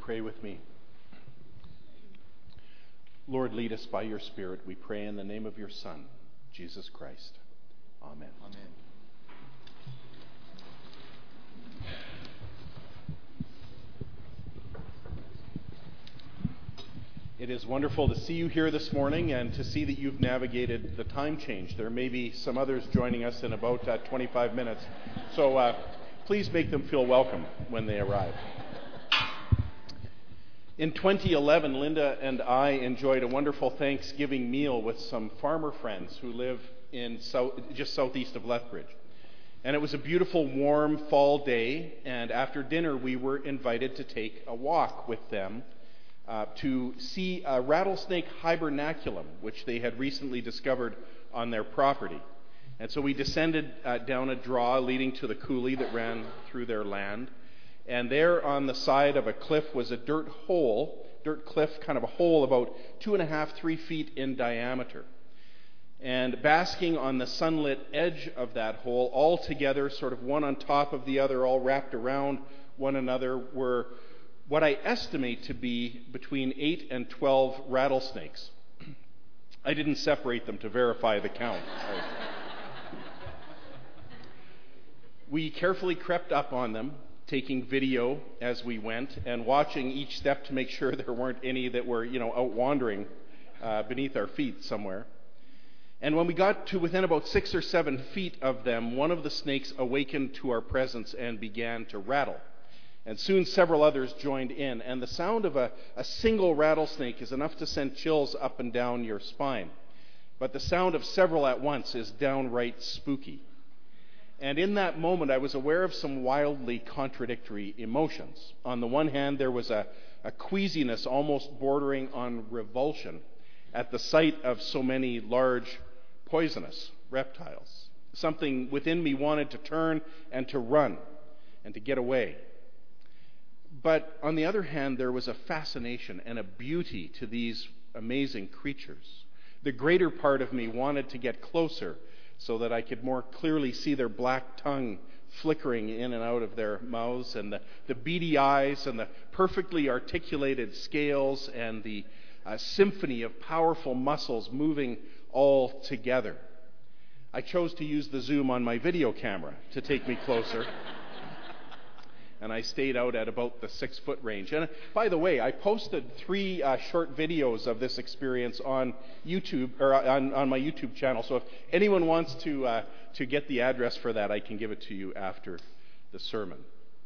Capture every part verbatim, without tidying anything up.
pray with me? Lord, lead us by your Spirit, we pray in the name of your Son, Jesus Christ. Amen. Amen. It is wonderful to see you here this morning and to see that you've navigated the time change. There may be some others joining us in about uh, twenty-five minutes, so uh, please make them feel welcome when they arrive. In twenty eleven, Linda and I enjoyed a wonderful Thanksgiving meal with some farmer friends who live in south, just southeast of Lethbridge. And it was a beautiful, warm fall day, and after dinner we were invited to take a walk with them uh, to see a rattlesnake hibernaculum, which they had recently discovered on their property. And so we descended uh, down a draw leading to the coulee that ran through their land. And there on the side of a cliff was a dirt hole, dirt cliff, kind of a hole about two and a half, three feet in diameter. And basking on the sunlit edge of that hole, all together, sort of one on top of the other, all wrapped around one another, were what I estimate to be between eight and twelve rattlesnakes. I didn't separate them to verify the count. We carefully crept up on them, taking video as we went and watching each step to make sure there weren't any that were, you know, out wandering uh, beneath our feet somewhere. And when we got to within about six or seven feet of them, one of the snakes awakened to our presence and began to rattle. And soon several others joined in, and the sound of a, a single rattlesnake is enough to send chills up and down your spine. But the sound of several at once is downright spooky. And in that moment, I was aware of some wildly contradictory emotions. On the one hand, there was a, a queasiness almost bordering on revulsion at the sight of so many large, poisonous reptiles. Something within me wanted to turn and to run and to get away. But on the other hand, there was a fascination and a beauty to these amazing creatures. The greater part of me wanted to get closer so that I could more clearly see their black tongue flickering in and out of their mouths, and the, the beady eyes, and the perfectly articulated scales, and the uh, symphony of powerful muscles moving all together. I chose to use the zoom on my video camera to take me closer. And I stayed out at about the six-foot range. And by the way, I posted three uh, short videos of this experience on YouTube, or on, on my YouTube channel. So if anyone wants to uh, to get the address for that, I can give it to you after the sermon.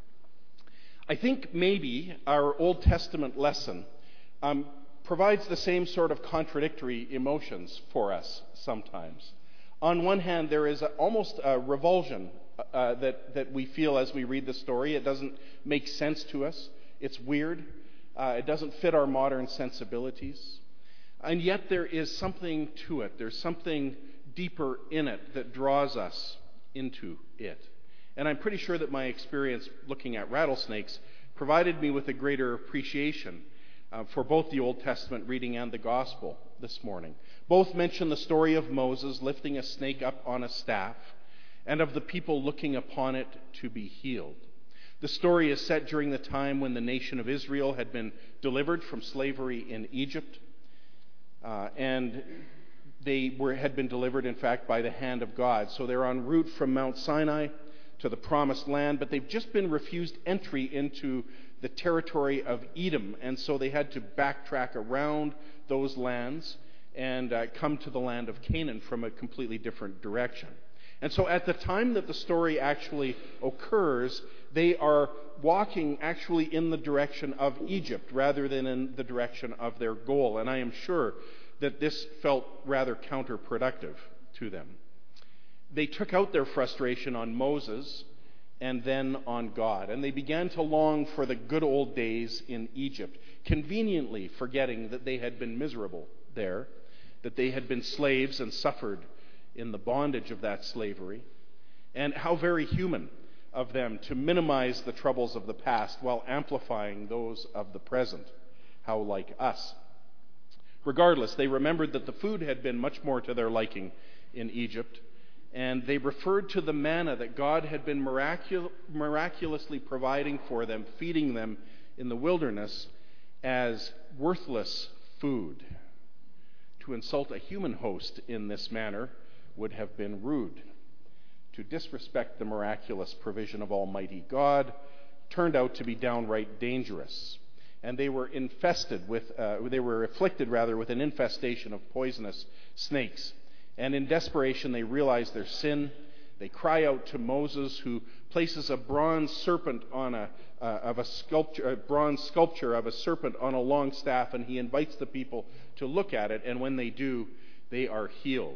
I think maybe our Old Testament lesson um, provides the same sort of contradictory emotions for us sometimes. On one hand, there is a, almost a revulsion Uh, that, that we feel as we read the story. It doesn't make sense to us. It's weird. Uh, it doesn't fit our modern sensibilities. And yet there is something to it. There's something deeper in it that draws us into it. And I'm pretty sure that my experience looking at rattlesnakes provided me with a greater appreciation uh, for both the Old Testament reading and the Gospel this morning. Both mention the story of Moses lifting a snake up on a staff, and of the people looking upon it to be healed. The story is set during the time when the nation of Israel had been delivered from slavery in Egypt, uh, and they were had been delivered, in fact, by the hand of God. So they're en route from Mount Sinai to the Promised Land, but they've just been refused entry into the territory of Edom, and so they had to backtrack around those lands and uh, come to the land of Canaan from a completely different direction. And so at the time that the story actually occurs, they are walking actually in the direction of Egypt rather than in the direction of their goal. And I am sure that this felt rather counterproductive to them. They took out their frustration on Moses and then on God. And they began to long for the good old days in Egypt, conveniently forgetting that they had been miserable there, that they had been slaves and suffered in the bondage of that slavery, and how very human of them to minimize the troubles of the past while amplifying those of the present. How like us. Regardless, they remembered that the food had been much more to their liking in Egypt, and they referred to the manna that God had been miracul- miraculously providing for them, feeding them in the wilderness as worthless food. To insult a human host in this manner would have been rude. To disrespect the miraculous provision of Almighty God turned out to be downright dangerous. And they were infested with, uh, they were afflicted rather with an infestation of poisonous snakes. And in desperation, they realize their sin. They cry out to Moses, who places a bronze serpent on a uh, of a sculpture, a bronze sculpture of a serpent on a long staff, and he invites the people to look at it. And when they do, they are healed.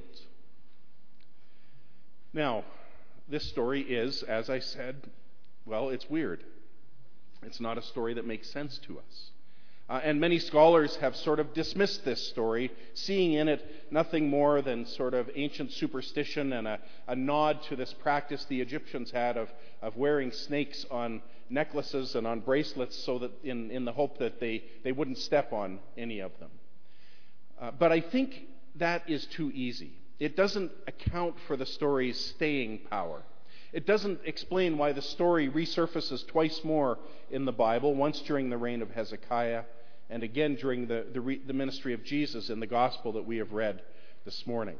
Now, this story is, as I said, well, it's weird. It's not a story that makes sense to us. Uh, and many scholars have sort of dismissed this story, seeing in it nothing more than sort of ancient superstition and a, a nod to this practice the Egyptians had of, of wearing snakes on necklaces and on bracelets so that in, in the hope that they, they wouldn't step on any of them. Uh, but I think that is too easy. It doesn't account for the story's staying power. It doesn't explain why the story resurfaces twice more in the Bible, once during the reign of Hezekiah and again during the, the, re, the ministry of Jesus in the gospel that we have read this morning.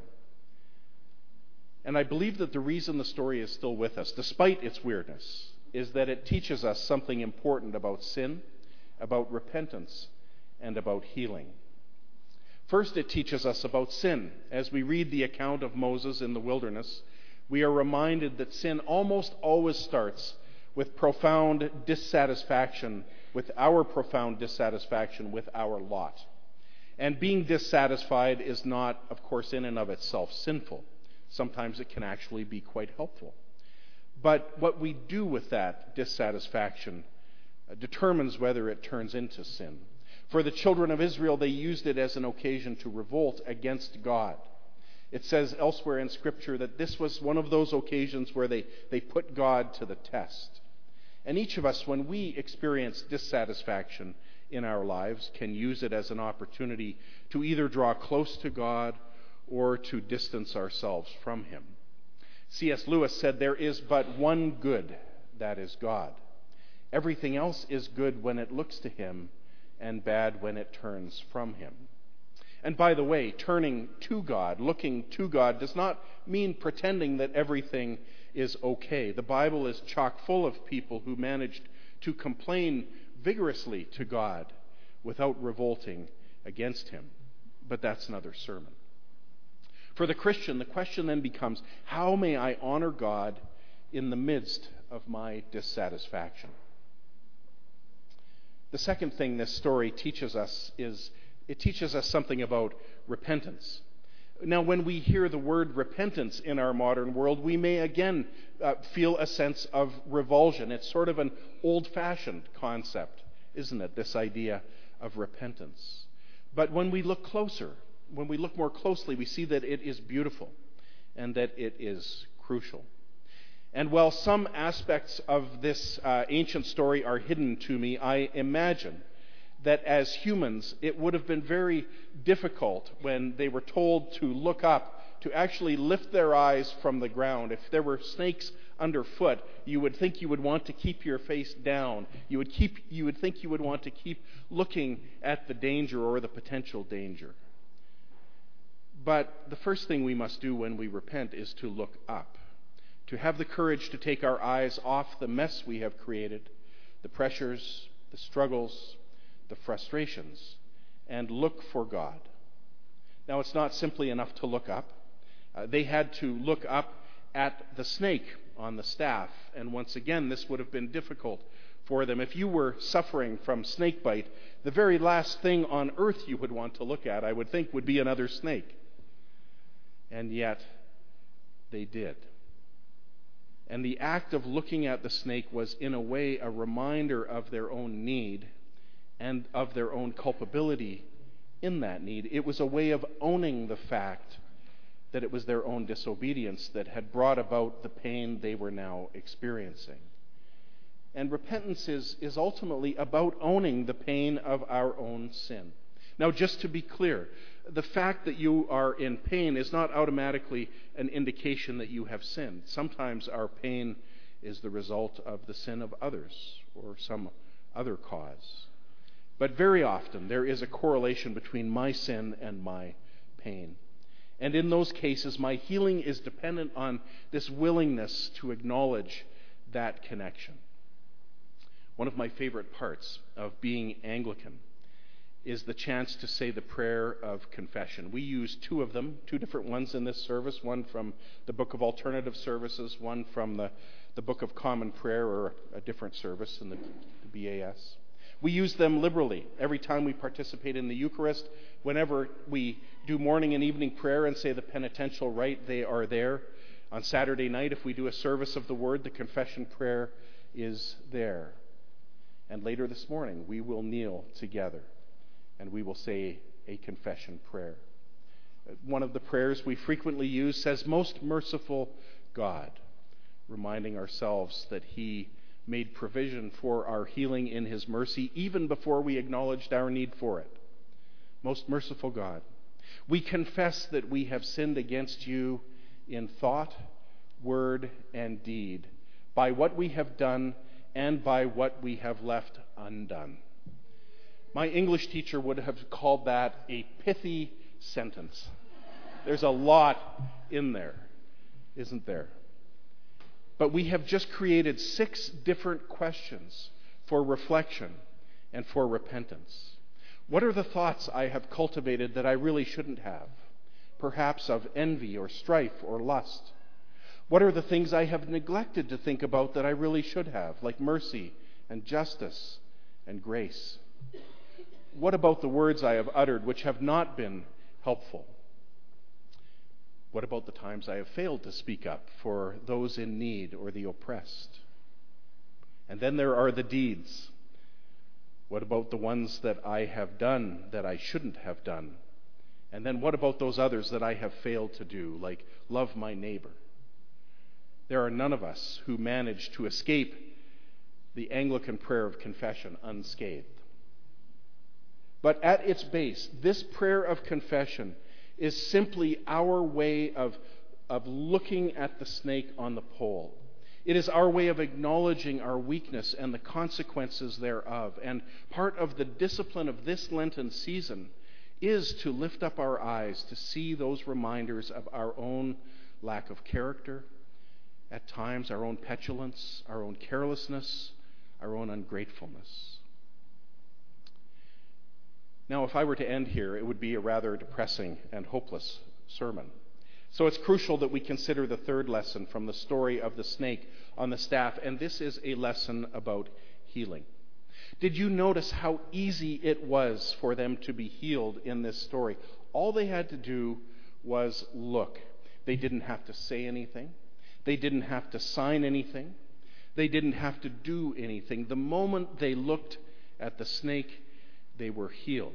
And I believe that the reason the story is still with us, despite its weirdness, is that it teaches us something important about sin, about repentance, and about healing. First, it teaches us about sin. As we read the account of Moses in the wilderness, we are reminded that sin almost always starts with profound dissatisfaction, with our profound dissatisfaction with our lot. And being dissatisfied is not, of course, in and of itself sinful. Sometimes it can actually be quite helpful. But what we do with that dissatisfaction uh, determines whether it turns into sin. For the children of Israel, they used it as an occasion to revolt against God. It says elsewhere in Scripture that this was one of those occasions where they, they put God to the test. And each of us, when we experience dissatisfaction in our lives, can use it as an opportunity to either draw close to God or to distance ourselves from Him. C S Lewis said, "There is but one good, that is God. Everything else is good when it looks to Him, and bad when it turns from Him." And by the way, turning to God, looking to God, does not mean pretending that everything is okay. The Bible is chock full of people who managed to complain vigorously to God without revolting against Him. But that's another sermon. For the Christian, the question then becomes, how may I honor God in the midst of my dissatisfaction? The second thing this story teaches us is it teaches us something about repentance. Now, when we hear the word repentance in our modern world, we may again uh, feel a sense of revulsion. It's sort of an old-fashioned concept, isn't it, this idea of repentance? But when we look closer, when we look more closely, we see that it is beautiful and that it is crucial. And while some aspects of this uh, ancient story are hidden to me, I imagine that as humans, it would have been very difficult when they were told to look up, to actually lift their eyes from the ground. If there were snakes underfoot, you would think you would want to keep your face down. You would keep, you would think you would want to keep looking at the danger or the potential danger. But the first thing we must do when we repent is to look up, to have the courage to take our eyes off the mess we have created, the pressures, the struggles, the frustrations, and look for God. Now, it's not simply enough to look up. Uh, they had to look up at the snake on the staff, and once again, this would have been difficult for them. If you were suffering from snake bite, the very last thing on earth you would want to look at, I would think, would be another snake. And yet, they did. And the act of looking at the snake was, in a way, a reminder of their own need and of their own culpability in that need. It was a way of owning the fact that it was their own disobedience that had brought about the pain they were now experiencing. And repentance is, is ultimately about owning the pain of our own sin. Now, just to be clear, the fact that you are in pain is not automatically an indication that you have sinned. Sometimes our pain is the result of the sin of others or some other cause. But very often there is a correlation between my sin and my pain. And in those cases, my healing is dependent on this willingness to acknowledge that connection. One of my favorite parts of being Anglican is the chance to say the prayer of confession. We use two of them, two different ones in this service, one from the Book of Alternative Services, one from the, the Book of Common Prayer, or a different service in the, the B A S. We use them liberally every time we participate in the Eucharist. Whenever we do morning and evening prayer and say the penitential rite, they are there. On Saturday night, if we do a service of the Word, the confession prayer is there. And later this morning, we will kneel together and we will say a confession prayer. One of the prayers we frequently use says, "Most merciful God," reminding ourselves that He made provision for our healing in His mercy even before we acknowledged our need for it. Most merciful God, we confess that we have sinned against You in thought, word, and deed, by what we have done and by what we have left undone. My English teacher would have called that a pithy sentence. There's a lot in there, isn't there? But we have just created six different questions for reflection and for repentance. What are the thoughts I have cultivated that I really shouldn't have? Perhaps of envy or strife or lust. What are the things I have neglected to think about that I really should have, like mercy and justice and grace? What about the words I have uttered which have not been helpful? What about the times I have failed to speak up for those in need or the oppressed? And then there are the deeds. What about the ones that I have done that I shouldn't have done? And then what about those others that I have failed to do, like love my neighbor? There are none of us who manage to escape the Anglican prayer of confession unscathed. But at its base, this prayer of confession is simply our way of, of looking at the snake on the pole. It is our way of acknowledging our weakness and the consequences thereof. And part of the discipline of this Lenten season is to lift up our eyes to see those reminders of our own lack of character, at times our own petulance, our own carelessness, our own ungratefulness. Now, if I were to end here, it would be a rather depressing and hopeless sermon. So it's crucial that we consider the third lesson from the story of the snake on the staff, and this is a lesson about healing. Did you notice how easy it was for them to be healed in this story? All they had to do was look. They didn't have to say anything. They didn't have to sign anything. They didn't have to do anything. The moment they looked at the snake, they were healed.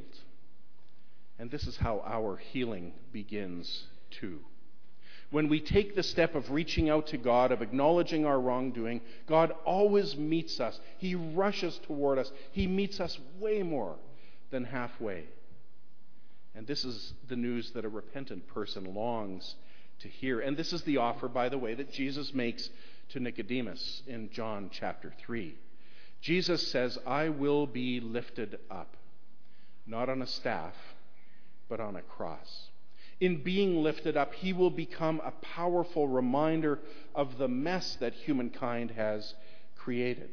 And this is how our healing begins too. When we take the step of reaching out to God, of acknowledging our wrongdoing, God always meets us. He rushes toward us. He meets us way more than halfway. And this is the news that a repentant person longs to hear. And this is the offer, by the way, that Jesus makes to Nicodemus in John chapter three. Jesus says, "I will be lifted up, not on a staff, but on a cross." In being lifted up, he will become a powerful reminder of the mess that humankind has created.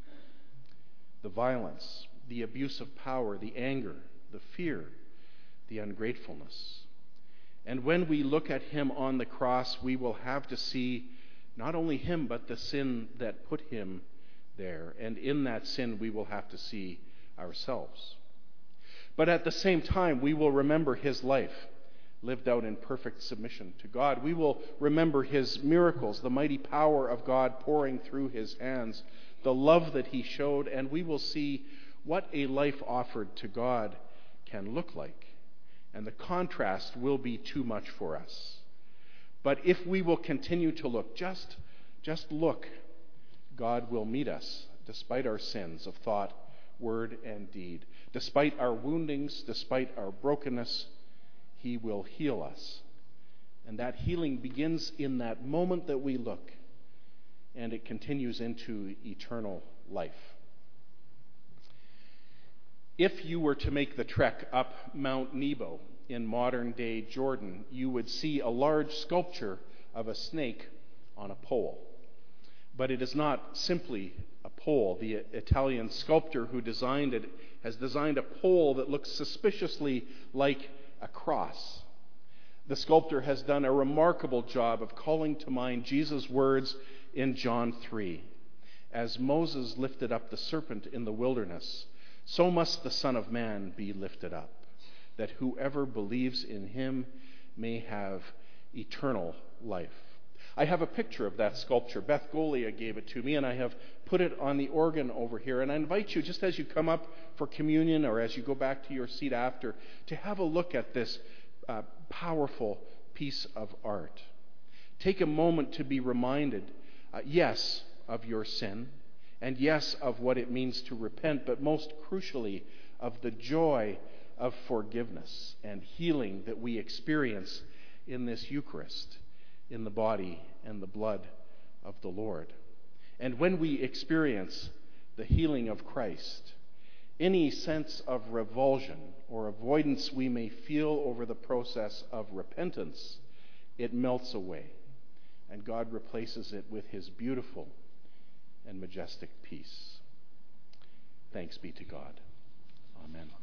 The violence, the abuse of power, the anger, the fear, the ungratefulness. And when we look at him on the cross, we will have to see not only him, but the sin that put him there. And in that sin, we will have to see ourselves. But at the same time, we will remember his life lived out in perfect submission to God. We will remember his miracles, the mighty power of God pouring through his hands, the love that he showed, and we will see what a life offered to God can look like. And the contrast will be too much for us. But if we will continue to look, just, just look, God will meet us despite our sins of thought, word, and deed. Despite our woundings, despite our brokenness, he will heal us. And that healing begins in that moment that we look, and it continues into eternal life. If you were to make the trek up Mount Nebo in modern-day Jordan, you would see a large sculpture of a snake on a pole. But it is not simply a pole. The Italian sculptor who designed it has designed a pole that looks suspiciously like a cross. The sculptor has done a remarkable job of calling to mind Jesus' words in John three. As Moses lifted up the serpent in the wilderness, so must the Son of Man be lifted up, that whoever believes in him may have eternal life. I have a picture of that sculpture. Beth Golia gave it to me, and I have put it on the organ over here. And I invite you, just as you come up for communion or as you go back to your seat after, to have a look at this uh, powerful piece of art. Take a moment to be reminded, uh, yes, of your sin, and yes, of what it means to repent, but most crucially, of the joy of forgiveness and healing that we experience in this Eucharist, in the body and the blood of the Lord. And when we experience the healing of Christ, any sense of revulsion or avoidance we may feel over the process of repentance, it melts away, and God replaces it with his beautiful and majestic peace. Thanks be to God. Amen.